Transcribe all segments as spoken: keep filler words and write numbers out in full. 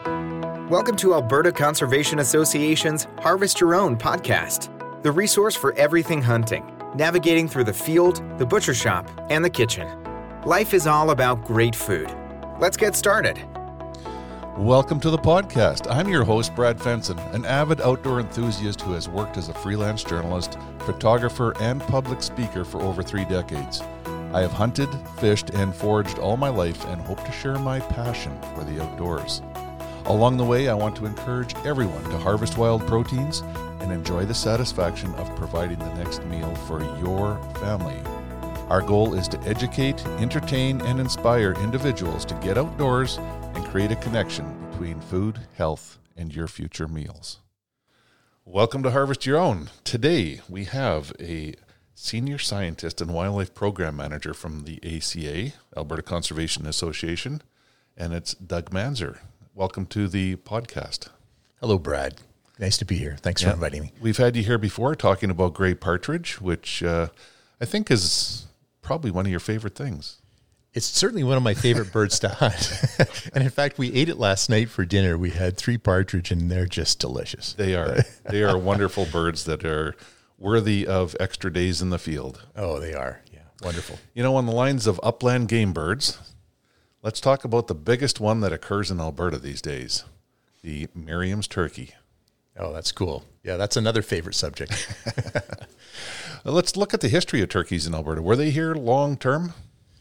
Welcome to Alberta Conservation Association's Harvest Your Own podcast, the resource for everything hunting, navigating through the field, the butcher shop, and the kitchen. Life is all about great food. Let's get started. Welcome to the podcast. I'm your host, Brad Fenson, an avid outdoor enthusiast who has worked as a freelance journalist, photographer, and public speaker for over three decades. I have hunted, fished, and foraged all my life and hope to share my passion for the outdoors. Along the way, I want to encourage everyone to harvest wild proteins and enjoy the satisfaction of providing the next meal for your family. Our goal is to educate, entertain, and inspire individuals to get outdoors and create a connection between food, health, and your future meals. Welcome to Harvest Your Own. Today, we have a senior scientist and wildlife program manager from the A C A, Alberta Conservation Association, and it's Doug Manzer. Welcome to the podcast. Hello, Brad. Nice to be here. Thanks yeah. for inviting me. We've had you here before talking about gray partridge, which uh, I think is probably one of your favorite things. It's certainly one of my favorite birds to hunt. And in fact, we ate it last night for dinner. We had three partridge and they're just delicious. They are. They are wonderful birds that are worthy of extra days in the field. Oh, they are. Yeah. Wonderful. You know, on the lines of upland game birds, let's talk about the biggest one that occurs in Alberta these days, the Merriam's turkey. Oh, that's cool. Yeah, that's another favorite subject. Let's look at the history of turkeys in Alberta. Were they here long term?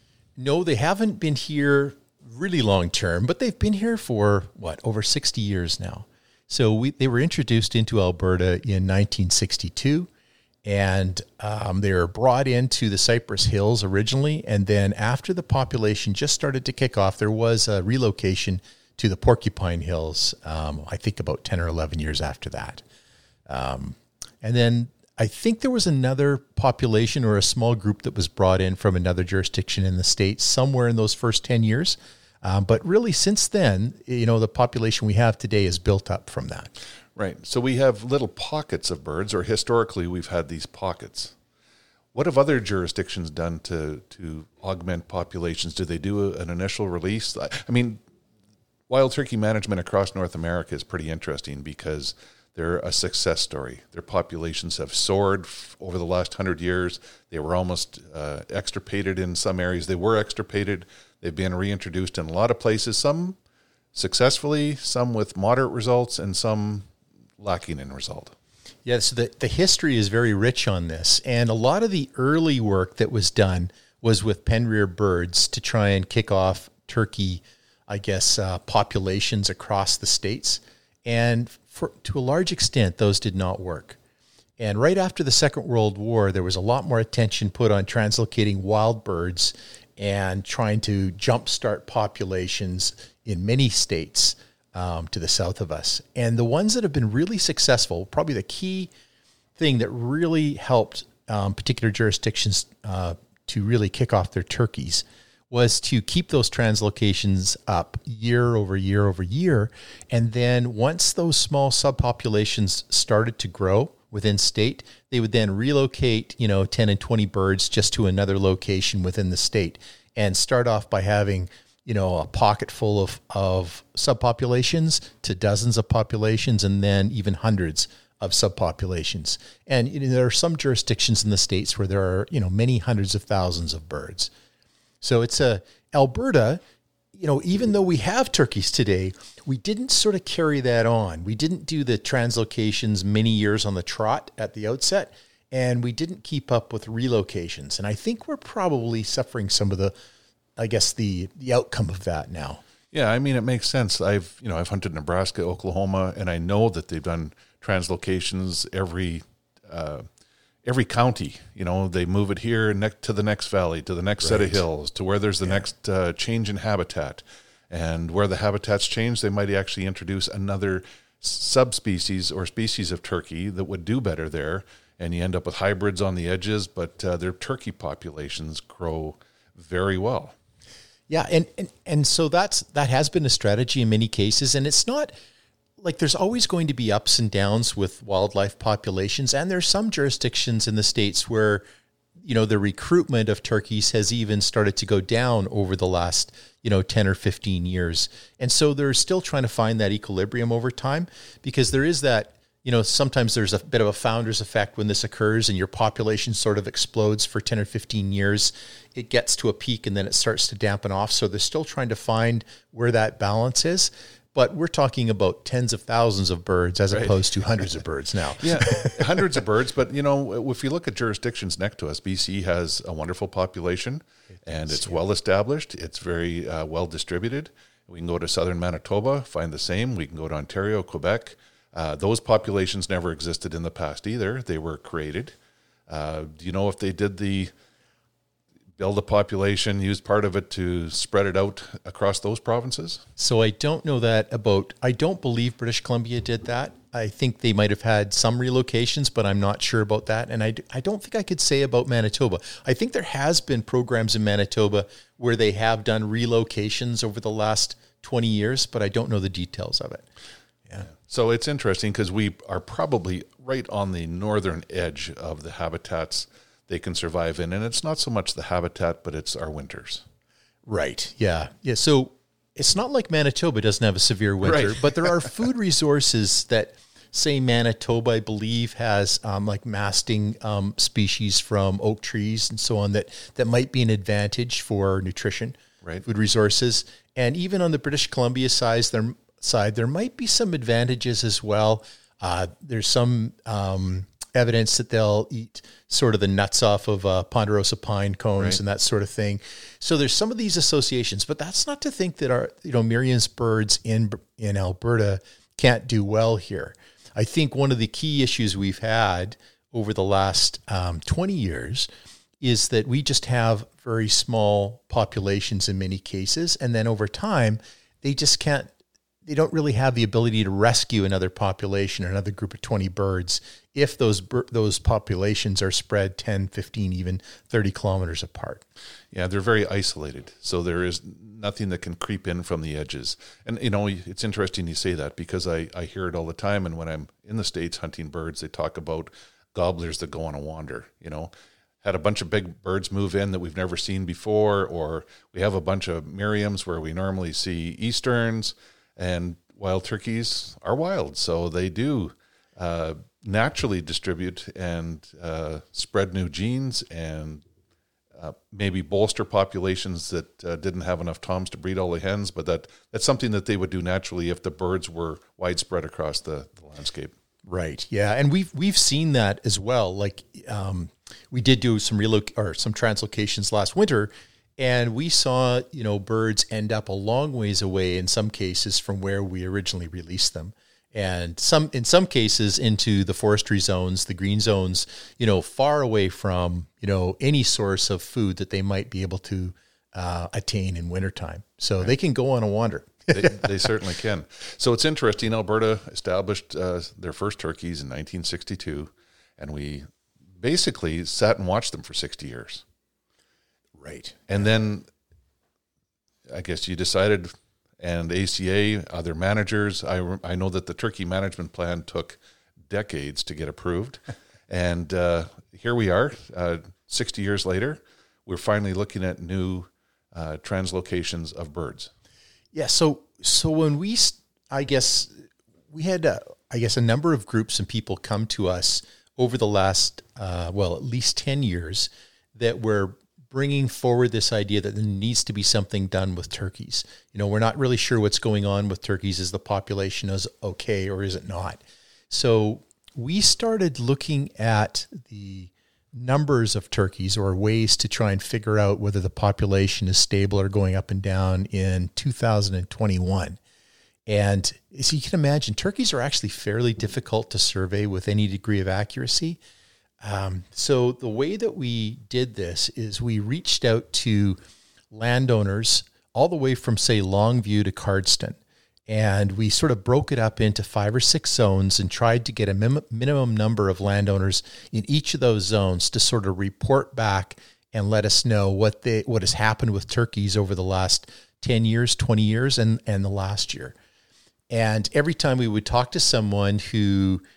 No, they haven't been here really long term, but they've been here for, what, over sixty years now. So we, they were introduced into Alberta in nineteen sixty-two. And um, they were brought into the Cypress Hills originally. And then after the population just started to kick off, there was a relocation to the Porcupine Hills, um, I think about ten or eleven years after that. Um, and then I think there was another population or a small group that was brought in from another jurisdiction in the state somewhere in those first ten years. Um, but really since then, you know, the population we have today is built up from that. Right. So we have little pockets of birds, or historically we've had these pockets. What have other jurisdictions done to, to augment populations? Do they do an initial release? I mean, wild turkey management across North America is pretty interesting because they're a success story. Their populations have soared over the last hundred years. They were almost uh, extirpated in some areas. They were extirpated. They've been reintroduced in a lot of places, some successfully, some with moderate results, and some lacking in result. Yeah, so the, the history is very rich on this. And a lot of the early work that was done was with pen-reared birds to try and kick off turkey, I guess, uh, populations across the states. And for, to a large extent, those did not work. And right after the Second World War, there was a lot more attention put on translocating wild birds and trying to jumpstart populations in many states Um, to the south of us. And the ones that have been really successful, probably the key thing that really helped um, particular jurisdictions uh, to really kick off their turkeys was to keep those translocations up year over year over year. And then once those small subpopulations started to grow within state, they would then relocate, you know, ten and twenty birds just to another location within the state and start off by having, you know, a pocket full of, of subpopulations to dozens of populations and then even hundreds of subpopulations. And you know, there are some jurisdictions in the states where there are, you know, many hundreds of thousands of birds. So it's a Alberta, you know, even though we have turkeys today, we didn't sort of carry that on. We didn't do the translocations many years on the trot at the outset, and we didn't keep up with relocations. And I think we're probably suffering some of the I guess the, the outcome of that now. Yeah, I mean, it makes sense. I've, you know, I've hunted Nebraska, Oklahoma, and I know that they've done translocations every, uh, every county. You know, they move it here next to the next valley, to the next right. set of hills, to where there's the yeah. next uh, change in habitat. And where the habitats change, they might actually introduce another subspecies or species of turkey that would do better there. And you end up with hybrids on the edges, but uh, their turkey populations grow very well. Yeah, and, and and so that's that has been a strategy in many cases, and it's not like there's always going to be ups and downs with wildlife populations, and there's some jurisdictions in the states where you know, the recruitment of turkeys has even started to go down over the last, you know, ten or fifteen years. And so they're still trying to find that equilibrium over time, because there is that, you know, sometimes there's a bit of a founder's effect when this occurs and your population sort of explodes for ten or fifteen years. It gets to a peak and then it starts to dampen off. So they're still trying to find where that balance is. But we're talking about tens of thousands of birds as right. opposed to hundreds of birds now. Yeah, hundreds of birds. But, you know, if you look at jurisdictions next to us, B C has a wonderful population it and does, it's yeah. well established. It's very uh, well distributed. We can go to southern Manitoba, find the same. We can go to Ontario, Quebec. Uh, those populations never existed in the past either. They were created. Uh, do you know if they did the build a population, use part of it to spread it out across those provinces? So I don't know that about, I don't believe British Columbia did that. I think they might have had some relocations, but I'm not sure about that. And I, I don't think I could say about Manitoba. I think there has been programs in Manitoba where they have done relocations over the last twenty years, but I don't know the details of it. Yeah. So it's interesting because we are probably right on the northern edge of the habitats they can survive in. And it's not so much the habitat, but it's our winters. Right. Yeah. Yeah. So it's not like Manitoba doesn't have a severe winter, right. but there are food resources that, say, Manitoba, I believe, has um, like masting um, species from oak trees and so on that, that might be an advantage for nutrition, right. food resources. And even on the British Columbia side, there, side, there might be some advantages as well. Uh, there's some um, evidence that they'll eat sort of the nuts off of uh, ponderosa pine cones right. and that sort of thing. So there's some of these associations, but that's not to think that our, you know, Merriam's birds in in Alberta can't do well here. I think one of the key issues we've had over the last um, twenty years is that we just have very small populations in many cases, and then over time, they just can't. They don't really have the ability to rescue another population or another group of twenty birds if those those populations are spread ten, fifteen, even thirty kilometers apart. Yeah, they're very isolated. So there is nothing that can creep in from the edges. And, you know, it's interesting you say that because I, I hear it all the time. And when I'm in the States hunting birds, they talk about gobblers that go on a wander, you know. Had a bunch of big birds move in that we've never seen before, or we have a bunch of Merriams where we normally see Easterns. And wild turkeys are wild, so they do uh, naturally distribute and uh, spread new genes and uh, maybe bolster populations that uh, didn't have enough toms to breed all the hens, but that, that's something that they would do naturally if the birds were widespread across the, the landscape. Right, yeah, and we've we've seen that as well. Like um, we did do some reloc- or some translocations last winter. And we saw, you know, birds end up a long ways away in some cases from where we originally released them. And some, in some cases into the forestry zones, the green zones, you know, far away from, you know, any source of food that they might be able to uh, attain in wintertime. So right. they can go on a wander. they, they certainly can. So it's interesting. Alberta established uh, their first turkeys in nineteen sixty-two, and we basically sat and watched them for sixty years. Right. And then I guess you decided, and A C A, other managers, I, I know that the turkey management plan took decades to get approved. and uh, here we are, uh, sixty years later, we're finally looking at new uh, translocations of birds. Yeah. So, so when we, I guess, we had, uh, I guess, a number of groups and people come to us over the last, uh, well, at least ten years that were bringing forward this idea that there needs to be something done with turkeys. You know, we're not really sure what's going on with turkeys. Is the population is okay or is it not? So we started looking at the numbers of turkeys or ways to try and figure out whether the population is stable or going up and down in two thousand twenty-one. And as you can imagine, turkeys are actually fairly difficult to survey with any degree of accuracy. Um, so the way that we did this is we reached out to landowners all the way from, say, Longview to Cardston, and we sort of broke it up into five or six zones and tried to get a min- minimum number of landowners in each of those zones to sort of report back and let us know what they what has happened with turkeys over the last ten years, twenty years, and, and the last year. And every time we would talk to someone who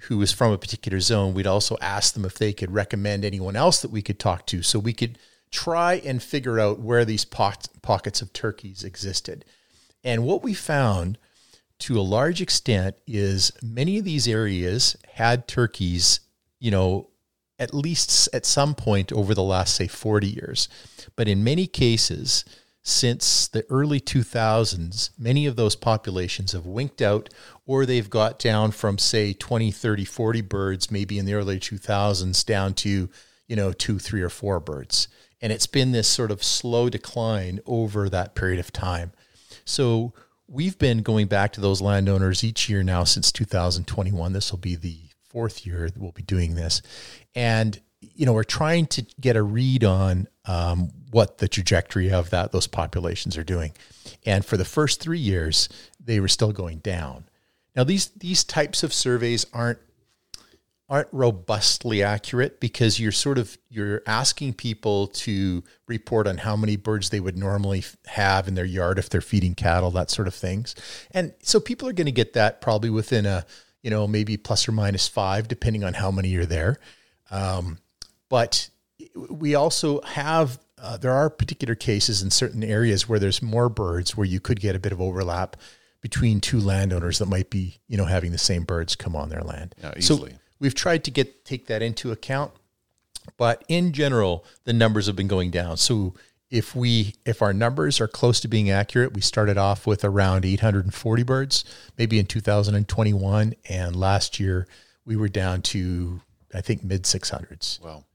who was from a particular zone, we'd also ask them if they could recommend anyone else that we could talk to, so we could try and figure out where these poc- pockets of turkeys existed. And what we found to a large extent is many of these areas had turkeys, you know, at least at some point over the last, say, forty years. But in many cases, since the early two thousands, many of those populations have winked out, or they've got down from, say, twenty, thirty, forty birds, maybe in the early two thousands, down to, you know, two, three, or four birds. And it's been this sort of slow decline over that period of time. So we've been going back to those landowners each year now since two thousand twenty-one. This will be the fourth year that we'll be doing this. And, you know, we're trying to get a read on um, what the trajectory of that those populations are doing. And for the first three years, they were still going down. Now, these these types of surveys aren't aren't robustly accurate, because you're sort of you're asking people to report on how many birds they would normally have in their yard if they're feeding cattle, that sort of things. And so people are going to get that probably within a, you know, maybe plus or minus five, depending on how many are there. Um, but we also have, uh, there are particular cases in certain areas where there's more birds, where you could get a bit of overlap between two landowners that might be, you know, having the same birds come on their land. Yeah, easily. So we've tried to get take that into account, but in general, the numbers have been going down. So if we if our numbers are close to being accurate, we started off with around eight hundred forty birds, maybe in two thousand twenty-one, and last year we were down to, I think, mid six hundreds. Wow.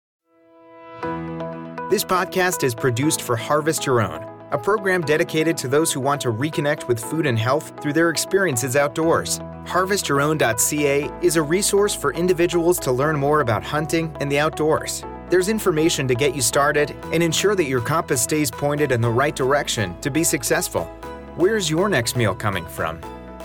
This podcast is produced for Harvest Your Own, a program dedicated to those who want to reconnect with food and health through their experiences outdoors. harvest your own dot c a is a resource for individuals to learn more about hunting and the outdoors. There's information to get you started and ensure that your compass stays pointed in the right direction to be successful. Where's your next meal coming from?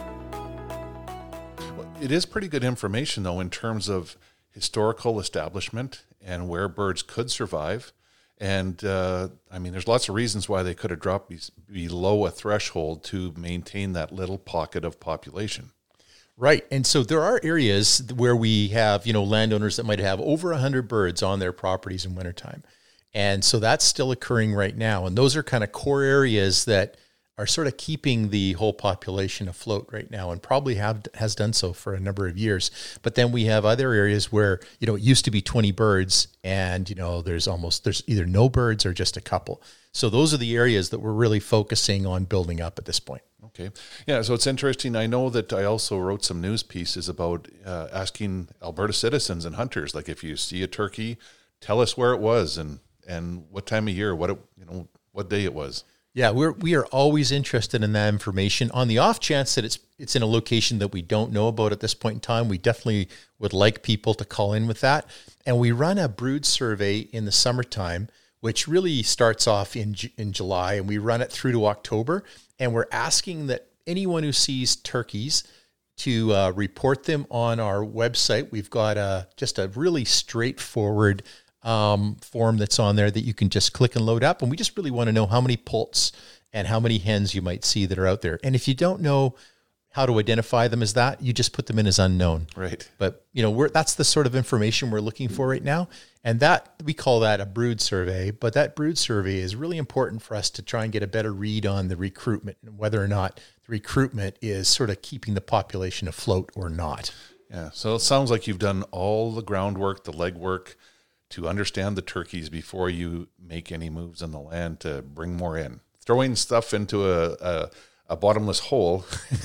Well, it is pretty good information, though, in terms of historical establishment and where birds could survive. And, uh, I mean, there's lots of reasons why they could have dropped be- below a threshold to maintain that little pocket of population. Right. And so there are areas where we have, you know, landowners that might have over one hundred birds on their properties in wintertime. And so that's still occurring right now. And those are kind of core areas that are sort of keeping the whole population afloat right now, and probably have has done so for a number of years. But then we have other areas where, you know, it used to be twenty birds, and, you know, there's almost, there's either no birds or just a couple. So those are the areas that we're really focusing on building up at this point. Okay. Yeah, so it's interesting. I know that I also wrote some news pieces about uh, asking Alberta citizens and hunters, like, if you see a turkey, tell us where it was and, and what time of year, what it, you know, what day it was. Yeah, we're we are always interested in that information. On the off chance that it's it's in a location that we don't know about at this point in time, we definitely would like people to call in with that. And we run a brood survey in the summertime, which really starts off in in July, and we run it through to October. And we're asking that anyone who sees turkeys to uh, report them on our website. We've got a just a really straightforward um, form that's on there that you can just click and load up. And we just really want to know how many poults and how many hens you might see that are out there. And if you don't know how to identify them as that, you just put them in as unknown. Right. But, you know, we're that's the sort of information we're looking for right now. And that, we call that a brood survey, but that brood survey is really important for us to try and get a better read on the recruitment and whether or not the recruitment is sort of keeping the population afloat or not. Yeah. So it sounds like you've done all the groundwork, the legwork to understand the turkeys before you make any moves on the land to bring more in. Throwing stuff into a, a, a bottomless hole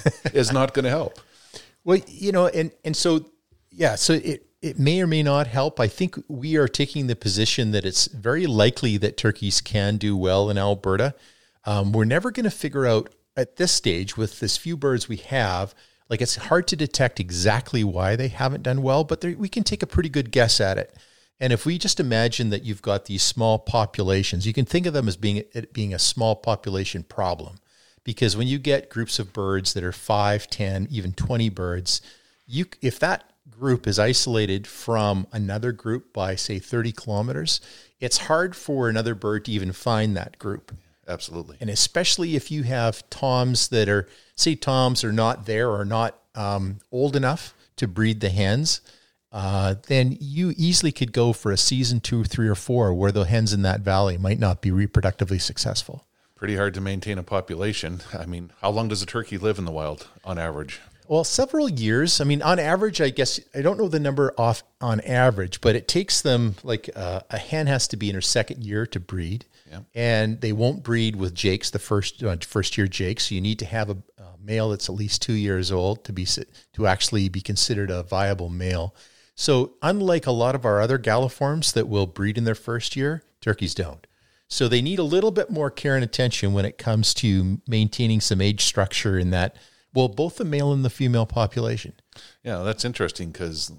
is not going to help. Well, you know, and, and so, yeah, so it, it may or may not help. I think we are taking the position that it's very likely that turkeys can do well in Alberta. Um, we're never going to figure out at this stage, with this few birds we have, like, it's hard to detect exactly why they haven't done well, but we can take a pretty good guess at it. And if we just imagine that you've got these small populations, you can think of them as being it being a small population problem. Because when you get groups of birds that are five, ten, even twenty birds, you if that group is isolated from another group by, say, thirty kilometers, it's hard for another bird to even find that group. Absolutely. And especially if you have toms that are, say, toms are not there or not um, old enough to breed the hens, uh, then you easily could go for a season two, three, or four where the hens in that valley might not be reproductively successful. Pretty hard to maintain a population. I mean, how long does a turkey live in the wild on average? Well, several years. I mean, on average, I guess, I don't know the number off on average, but it takes them, like uh, a hen has to be in her second year to breed. Yeah. And they won't breed with jakes, the first uh, first year jakes. So you need to have a, a male that's at least two years old to be to actually be considered a viable male. So unlike a lot of our other galliforms that will breed in their first year, turkeys don't. So they need a little bit more care and attention when it comes to maintaining some age structure in that, well, both the male and the female population. Yeah, that's interesting because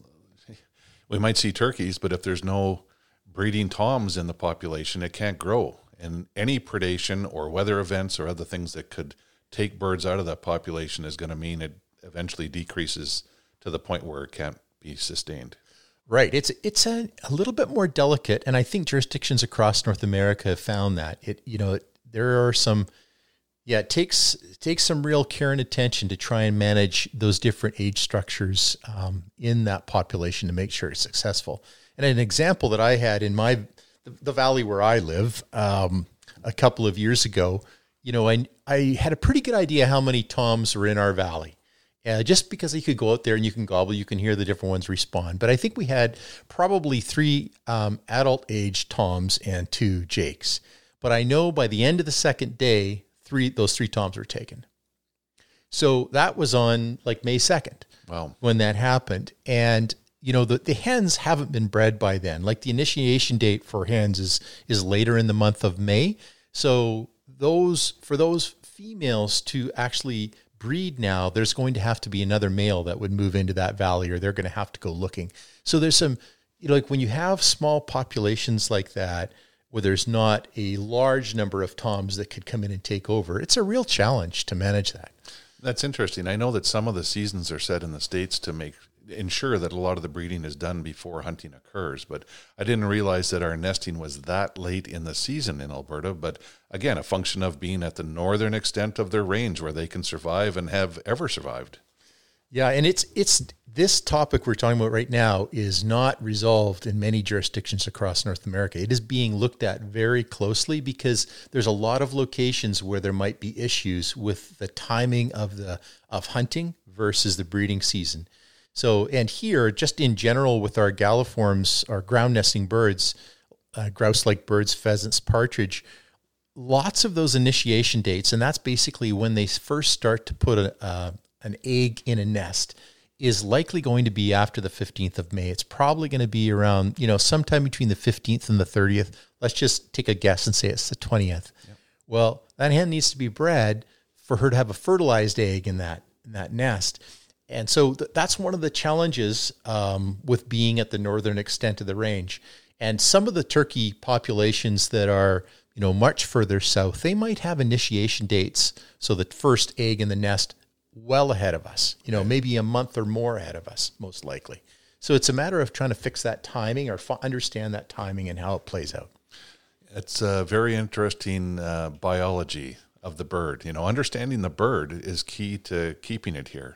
we might see turkeys, but if there's no breeding toms in the population, it can't grow. And any predation or weather events or other things that could take birds out of that population is going to mean it eventually decreases to the point where it can't be sustained. Right. It's it's a, a little bit more delicate, and I think jurisdictions across North America have found that. It you know it, there are some, yeah, it takes it takes some real care and attention to try and manage those different age structures um, in that population to make sure it's successful. And an example that I had in my the, the valley where I live um, a couple of years ago, you know, I I had a pretty good idea how many toms were in our valley. Uh, just because you could go out there and you can gobble, you can hear the different ones respond. But I think we had probably three um, adult-age toms and two jakes. But I know by the end of the second day, three those three toms were taken. So that was on like May second. Wow. When that happened. And, you know, the, the hens haven't been bred by then. Like the initiation date for hens is is later in the month of May. So those for those females to actually breed now, there's going to have to be another male that would move into that valley, or they're going to have to go looking. So there's some, you know, like when you have small populations like that, where there's not a large number of toms that could come in and take over, it's a real challenge to manage that. That's interesting. I know that some of the seasons are set in the States to make ensure that a lot of the breeding is done before hunting occurs, but I didn't realize that our nesting was that late in the season in Alberta. But again, a function of being at the northern extent of their range where they can survive and have ever survived. Yeah, and it's it's this topic we're talking about right now is not resolved in many jurisdictions across North America. It is being looked at very closely because there's a lot of locations where there might be issues with the timing of the of hunting versus the breeding season. So, and here, just in general with our galliforms, our ground nesting birds, uh, grouse-like birds, pheasants, partridge, lots of those initiation dates, and that's basically when they first start to put a, uh, an egg in a nest, is likely going to be after the fifteenth of May. It's probably going to be around, you know, sometime between the fifteenth and the thirtieth. Let's just take a guess and say it's the twentieth. Yep. Well, that hen needs to be bred for her to have a fertilized egg in that in that nest. And so th- that's one of the challenges um, with being at the northern extent of the range. And some of the turkey populations that are, you know, much further south, they might have initiation dates. So the first egg in the nest well ahead of us, you know, okay. maybe a month or more ahead of us, most likely. So it's a matter of trying to fix that timing or f- understand that timing and how it plays out. It's a very interesting uh, biology of the bird. You know, understanding the bird is key to keeping it here.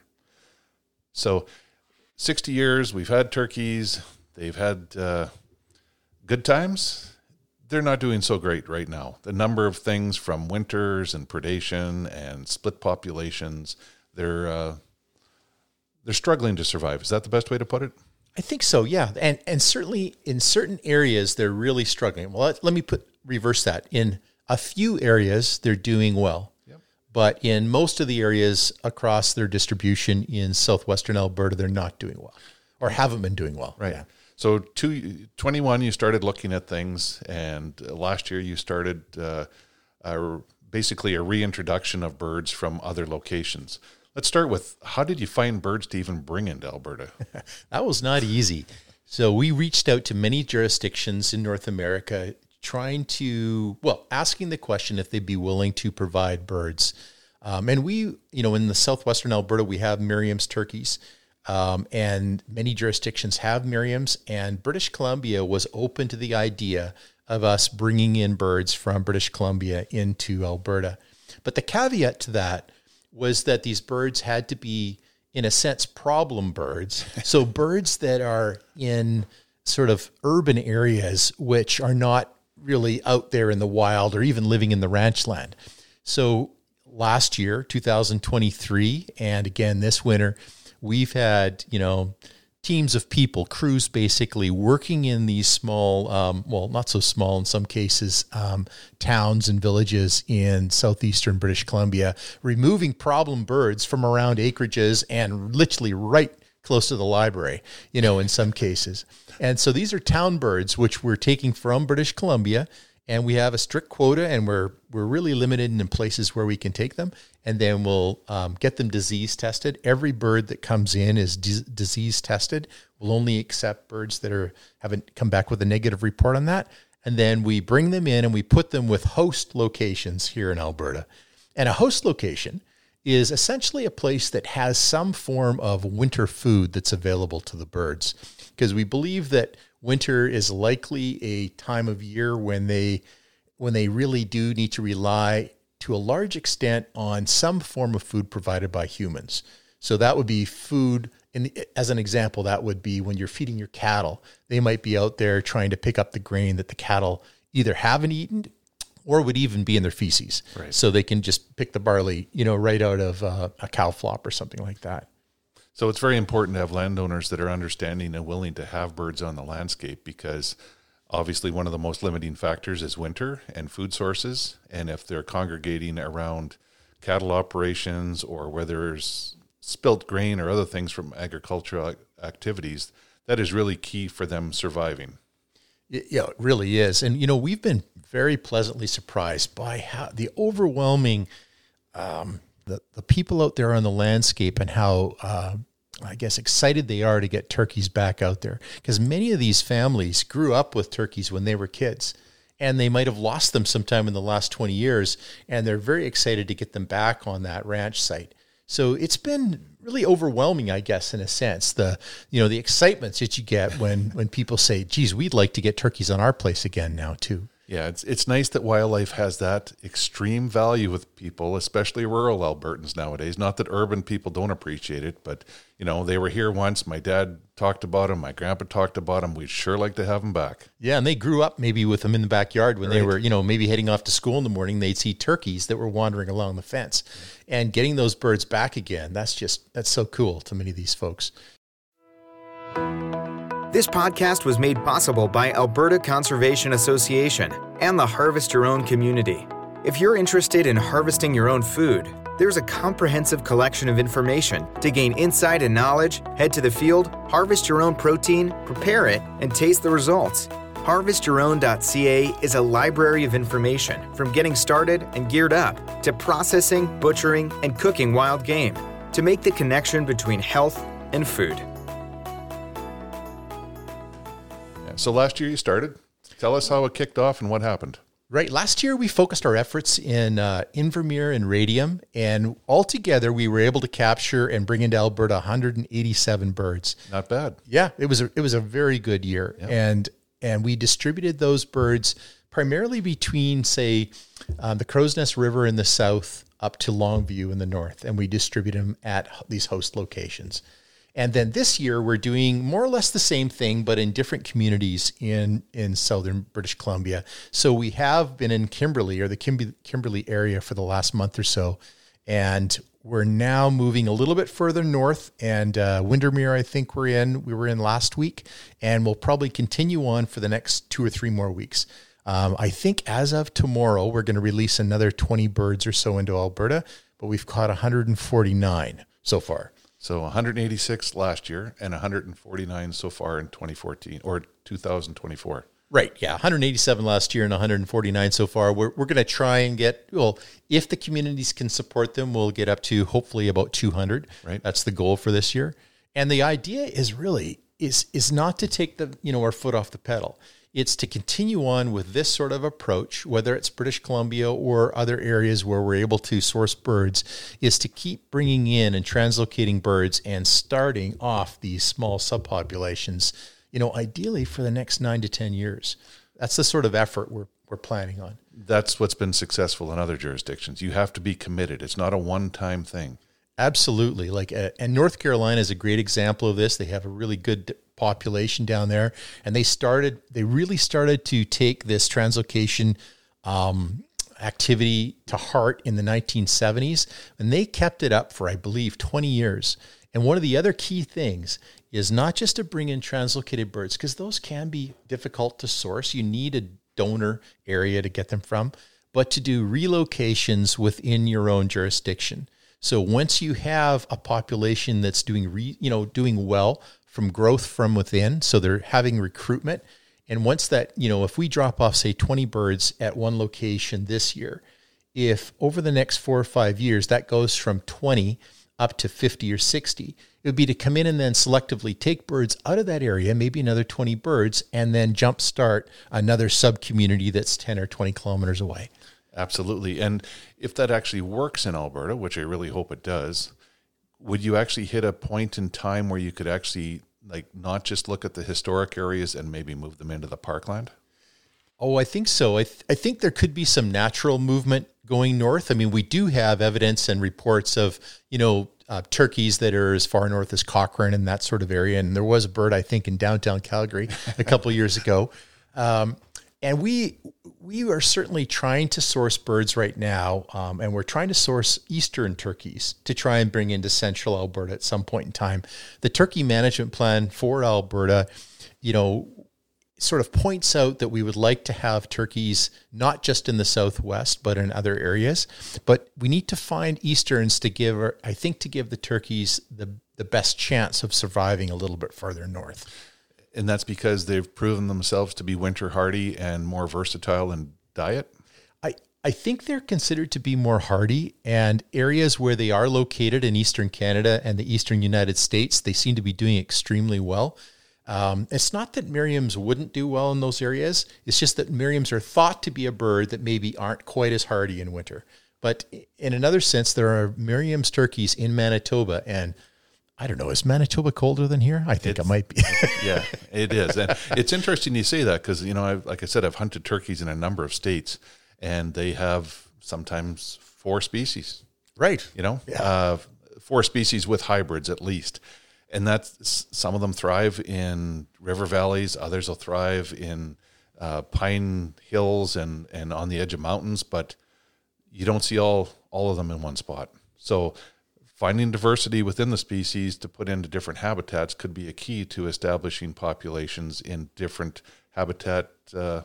So sixty years, we've had turkeys. They've had uh, good times. They're not doing so great right now. The number of things from winters and predation and split populations, they're uh, they're struggling to survive. Is that the best way to put it? I think so, yeah. And and certainly in certain areas, they're really struggling. Well, let, let me put reverse that. In a few areas, they're doing well. But in most of the areas across their distribution in southwestern Alberta, they're not doing well or haven't been doing well. Right. Yeah. So two, twenty-one, you started looking at things, and last year you started uh, a, basically a reintroduction of birds from other locations. Let's start with, how did you find birds to even bring into Alberta? That was not easy. So we reached out to many jurisdictions in North America trying to, well, asking the question if they'd be willing to provide birds. Um, and we, you know, in the southwestern Alberta, we have Merriam's turkeys, um, and many jurisdictions have Merriam's, and British Columbia was open to the idea of us bringing in birds from British Columbia into Alberta. But the caveat to that was that these birds had to be in a sense, problem birds. So birds that are in sort of urban areas, which are not really out there in the wild or even living in the ranch land. So last year, two thousand twenty-three, and again this winter, we've had, you know, teams of people, crews basically working in these small, um, well, not so small in some cases, um, towns and villages in southeastern British Columbia, removing problem birds from around acreages and literally right close to the library, you know, in some cases. And so these are town birds, which we're taking from British Columbia, and we have a strict quota, and we're we're really limited in places where we can take them, and then we'll um, get them disease tested. Every bird that comes in is d- disease tested. We'll only accept birds that are haven't come back with a negative report on that, and then we bring them in and we put them with host locations here in Alberta. And a host location is essentially a place that has some form of winter food that's available to the birds, because we believe that winter is likely a time of year when they when they really do need to rely to a large extent on some form of food provided by humans. So that would be food, and as an example, that would be when you're feeding your cattle. They might be out there trying to pick up the grain that the cattle either haven't eaten or would even be in their feces. Right. So they can just pick the barley, you know, right out of uh, a cow flop or something like that. So it's very important to have landowners that are understanding and willing to have birds on the landscape, because obviously one of the most limiting factors is winter and food sources. And if they're congregating around cattle operations or where there's spilt grain or other things from agricultural activities, that is really key for them surviving. Yeah, it really is. And, you know, we've been very pleasantly surprised by how the overwhelming, um, the, the people out there on the landscape and how, uh, I guess, excited they are to get turkeys back out there. Because many of these families grew up with turkeys when they were kids, and they might have lost them sometime in the last twenty years, and they're very excited to get them back on that ranch site. So it's been really overwhelming, I guess, in a sense, the, you know, the excitement that you get when, when people say, geez, we'd like to get turkeys on our place again now too. Yeah, it's it's nice that wildlife has that extreme value with people, especially rural Albertans nowadays. Not that urban people don't appreciate it, but, you know, they were here once. My dad talked about them. My grandpa talked about them. We'd sure like to have them back. Yeah, and they grew up maybe with them in the backyard when right. they were, you know, maybe heading off to school in the morning. They'd see turkeys that were wandering along the fence. And getting those birds back again, that's just, that's so cool to many of these folks. This podcast was made possible by Alberta Conservation Association and the Harvest Your Own community. If you're interested in harvesting your own food, there's a comprehensive collection of information to gain insight and knowledge. Head to the field, harvest your own protein, prepare it, and taste the results. harvest your own dot c a is a library of information from getting started and geared up to processing, butchering, and cooking wild game to make the connection between health and food. So last year you started. Tell us how it kicked off and what happened. Right. Last year we focused our efforts in uh, Invermere and Radium, and altogether we were able to capture and bring into Alberta one hundred eighty-seven birds. Not bad. Yeah, it was a, it was a very good year, yeah. and and we distributed those birds primarily between, say, um, the Crow's Nest River in the south up to Longview in the north, and we distributed them at these host locations. And then this year, we're doing more or less the same thing, but in different communities in, in southern British Columbia. So we have been in Kimberley, or the Kim- Kimberley area, for the last month or so. And we're now moving a little bit further north. And uh, Windermere, I think we're in. We were in last week. And we'll probably continue on for the next two or three more weeks. Um, I think as of tomorrow, we're going to release another twenty birds or so into Alberta. But we've caught one hundred forty-nine so far. So one hundred eighty-six last year and one hundred forty-nine so far in twenty fourteen or two thousand twenty-four. Right. Yeah. one hundred eighty-seven last year and one hundred forty-nine so far. We're we're going to try and get, well, if the communities can support them, we'll get up to hopefully about two hundred. Right. That's the goal for this year. And the idea is really is is not to take the, you know, our foot off the pedal. It's to continue on with this sort of approach, whether it's British Columbia or other areas where we're able to source birds, is to keep bringing in and translocating birds and starting off these small subpopulations, you know, ideally for the next nine to ten years. That's the sort of effort we're we're planning on. That's what's been successful in other jurisdictions. You have to be committed. It's not a one-time thing. Absolutely. Like, uh, and North Carolina is a great example of this. They have a really good population down there, and they started, they really started to take this translocation um, activity to heart in the nineteen seventies, and they kept it up for, I believe, twenty years. And one of the other key things is not just to bring in translocated birds, because those can be difficult to source. You need a donor area to get them from, but to do relocations within your own jurisdiction. So once you have a population that's doing, re, you know, doing well from growth from within, so they're having recruitment, and once that, you know, if we drop off, say, twenty birds at one location this year, if over the next four or five years that goes from twenty up to fifty or sixty, it would be to come in and then selectively take birds out of that area, maybe another twenty birds, and then jumpstart another sub-community that's ten or twenty kilometers away. Absolutely. And if that actually works in Alberta, which I really hope it does, would you actually hit a point in time where you could actually, like, not just look at the historic areas and maybe move them into the parkland? Oh, I think so. I, th- I think there could be some natural movement going north. I mean, we do have evidence and reports of, you know, uh, turkeys that are as far north as Cochrane and that sort of area. And there was a bird, I think, in downtown Calgary a couple of years ago. Um, and we we are certainly trying to source birds right now, um, and we're trying to source eastern turkeys to try and bring into central Alberta at some point in time. The turkey management plan for Alberta, you know, sort of points out that we would like to have turkeys not just in the southwest, but in other areas. But we need to find easterns to give, I think, to give the turkeys the, the best chance of surviving a little bit further north. And that's because they've proven themselves to be winter hardy and more versatile in diet? I, I think they're considered to be more hardy, and areas where they are located in eastern Canada and the eastern United States, they seem to be doing extremely well. Um, it's not that Merriam's wouldn't do well in those areas. It's just that Merriam's are thought to be a bird that maybe aren't quite as hardy in winter. But in another sense, there are Merriam's turkeys in Manitoba, and I don't know, is Manitoba colder than here? I think it's, it might be. Yeah, it is. And it's interesting you say that because, you know, I've, like I said, I've hunted turkeys in a number of states, and they have sometimes four species. Right. You know, yeah. uh, four species with hybrids at least. And that's, some of them thrive in river valleys. Others will thrive in uh, pine hills and, and on the edge of mountains, but you don't see all, all of them in one spot. So finding diversity within the species to put into different habitats could be a key to establishing populations in different habitat uh,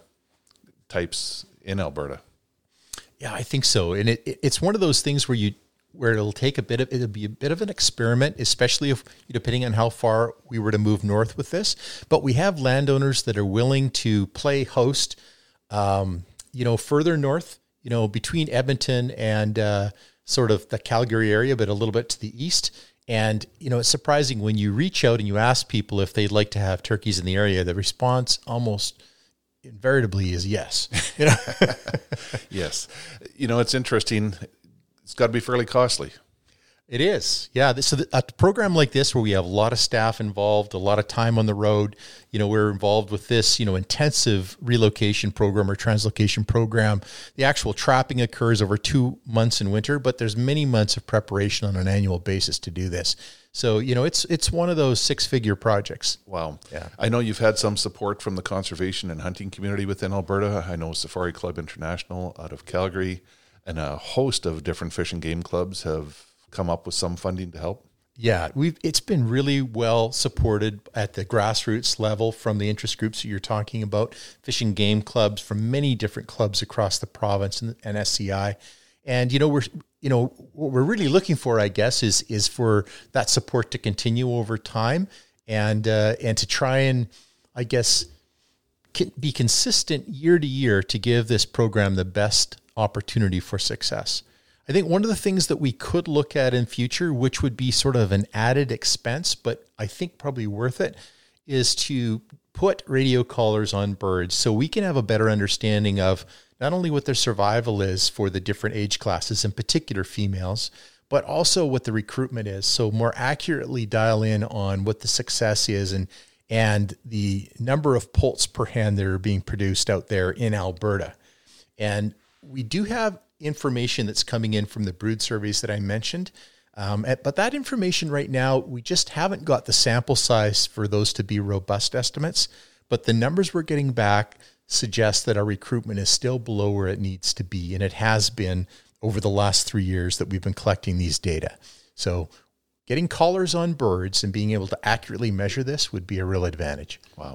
types in Alberta. Yeah, I think so. And it, it it's one of those things where you where it'll take a bit of, it'll be a bit of an experiment, especially if, depending on how far we were to move north with this. But we have landowners that are willing to play host, um, you know, further north, you know, between Edmonton and uh, sort of the Calgary area, but a little bit to the east. And, you know, it's surprising when you reach out and you ask people if they'd like to have turkeys in the area, the response almost invariably is yes. You know? Yes. You know, it's interesting. It's got to be fairly costly. It is. Yeah. So the, a program like this, where we have a lot of staff involved, a lot of time on the road, you know, we're involved with this, you know, intensive relocation program or translocation program. The actual trapping occurs over two months in winter, but there's many months of preparation on an annual basis to do this. So, you know, it's it's one of those six-figure projects. Wow. Yeah. I know you've had some support from the conservation and hunting community within Alberta. I know Safari Club International out of Calgary and a host of different fish and game clubs have come up with some funding to help. Yeah, we've it's been really well supported at the grassroots level from the interest groups that you're talking about, fish and game clubs from many different clubs across the province and, and S C I. And, you know, we're, you know, what we're really looking for, I guess, is, is for that support to continue over time and, uh, and to try and, I guess, be consistent year to year to give this program the best opportunity for success. I think one of the things that we could look at in future, which would be sort of an added expense, but I think probably worth it, is to put radio collars on birds so we can have a better understanding of not only what their survival is for the different age classes, in particular females, but also what the recruitment is. So more accurately dial in on what the success is and and the number of poults per hen that are being produced out there in Alberta. And we do have information that's coming in from the brood surveys that I mentioned. Um, but that information right now, we just haven't got the sample size for those to be robust estimates. But the numbers we're getting back suggest that our recruitment is still below where it needs to be. And it has been over the last three years that we've been collecting these data. So getting collars on birds and being able to accurately measure this would be a real advantage. Wow.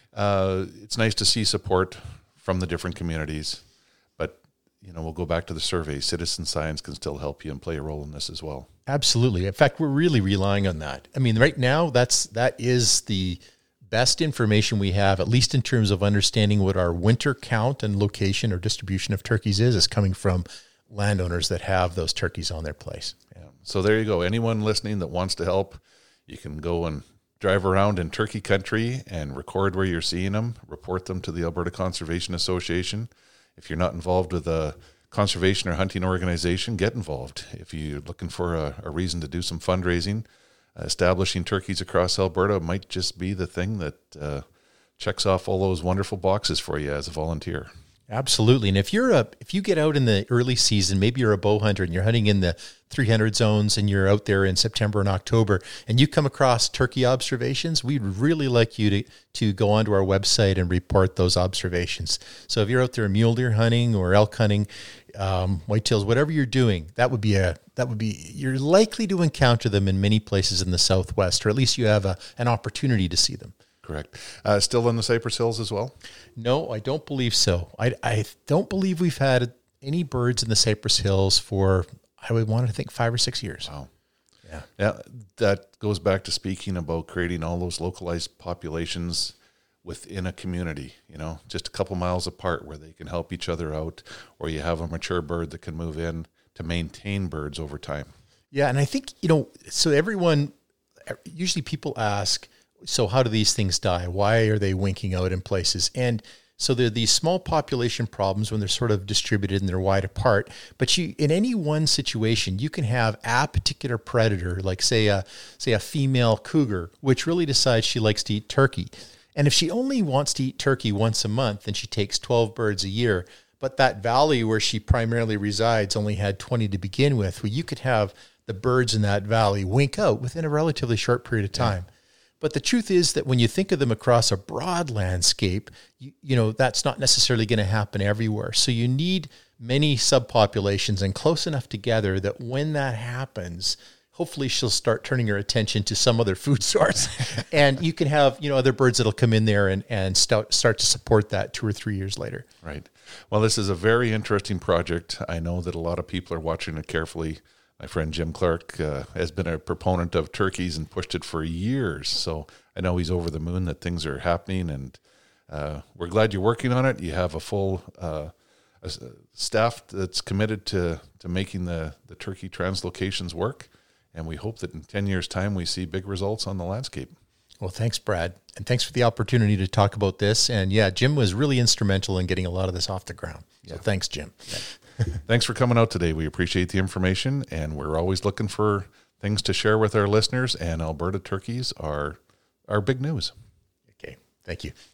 Uh, it's nice to see support from the different communities, but you know, we'll go back to the survey. Citizen science can still help you and play a role in this as well. Absolutely. In fact, we're really relying on that. I mean, right now, that's that is the best information we have, at least in terms of understanding what our winter count and location or distribution of turkeys is, is coming from landowners that have those turkeys on their place. Yeah. So there you go. Anyone listening that wants to help, you can go and drive around in turkey country and record where you're seeing them, report them to the Alberta Conservation Association. If you're not involved with a conservation or hunting organization, get involved. If you're looking for a, a reason to do some fundraising, uh, establishing turkeys across Alberta might just be the thing that uh, checks off all those wonderful boxes for you as a volunteer. Absolutely. And if you're a, if you get out in the early season, maybe you're a bow hunter and you're hunting in the three hundred zones and you're out there in September and October and you come across turkey observations, we'd really like you to, to go onto our website and report those observations. So if you're out there mule deer hunting or elk hunting, um, whitetails, whatever you're doing, that would be a, that would be, you're likely to encounter them in many places in the Southwest, or at least you have a, an opportunity to see them. Correct. Uh, still in the Cypress Hills as well? No, I don't believe so. I, I don't believe we've had any birds in the Cypress Hills for, I would want to think, five or six years. Wow. Yeah. Yeah. That goes back to speaking about creating all those localized populations within a community, you know, just a couple miles apart where they can help each other out, or you have a mature bird that can move in to maintain birds over time. Yeah. And I think, you know, so everyone, usually people ask, so how do these things die? Why are they winking out in places? And so there are these small population problems when they're sort of distributed and they're wide apart. But you, in any one situation, you can have a particular predator, like say a say a female cougar, which really decides she likes to eat turkey. And if she only wants to eat turkey once a month, then she takes twelve birds a year. But that valley where she primarily resides only had twenty to begin with. Well, you could have the birds in that valley wink out within a relatively short period of time. Yeah. But the truth is that when you think of them across a broad landscape, you, you know, that's not necessarily going to happen everywhere. So you need many subpopulations and close enough together that when that happens, hopefully she'll start turning her attention to some other food source. And you can have, you know, other birds that'll come in there and, and start, start to support that two or three years later. Right. Well, this is a very interesting project. I know that a lot of people are watching it carefully. My friend Jim Clark uh, has been a proponent of turkeys and pushed it for years. So I know he's over the moon that things are happening, and uh, we're glad you're working on it. You have a full uh, a staff that's committed to, to making the, the turkey translocations work. And we hope that in ten years' time, we see big results on the landscape. Well, thanks, Brad. And thanks for the opportunity to talk about this. And yeah, Jim was really instrumental in getting a lot of this off the ground. So yeah. Thanks, Jim. Yeah. Thanks for coming out today. We appreciate the information, and we're always looking for things to share with our listeners, and Alberta turkeys are, are big news. Okay. Thank you.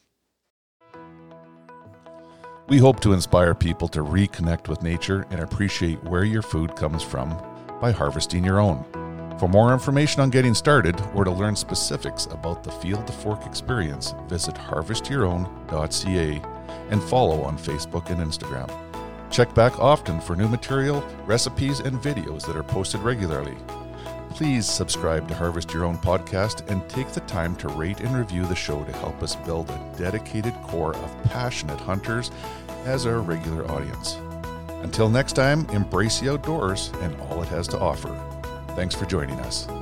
We hope to inspire people to reconnect with nature and appreciate where your food comes from by harvesting your own. For more information on getting started or to learn specifics about the Field to Fork experience, visit harvest your own dot c a and follow on Facebook and Instagram. Check back often for new material, recipes, and videos that are posted regularly. Please subscribe to Harvest Your Own podcast and take the time to rate and review the show to help us build a dedicated core of passionate hunters as our regular audience. Until next time, embrace the outdoors and all it has to offer. Thanks for joining us.